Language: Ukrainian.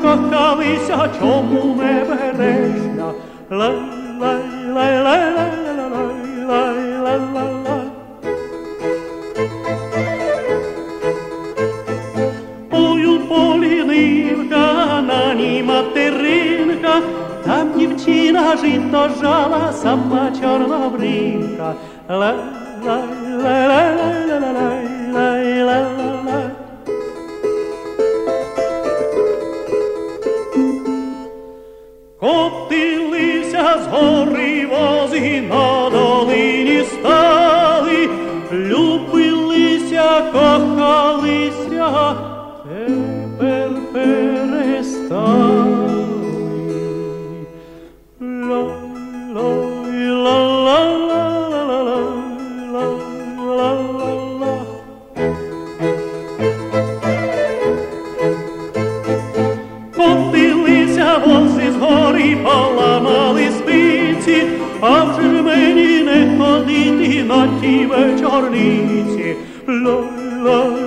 закохалися, чому не бережна? Лай-лай-лай-лай-лай-лай-лай-лай-лай. Ой, у полі нивка, на ній материнка, там дівчина жито жала, сама чорнобривка. Лай-лай-лай-лай-лай-лай-лай-лай. Котилися з гори вози, на долині стали, любилися, кохалися, тепер перестали. Котилися вози з гори, поламали спиці, а вже ж мені не ходити на ті вечорниці. Ла-ла.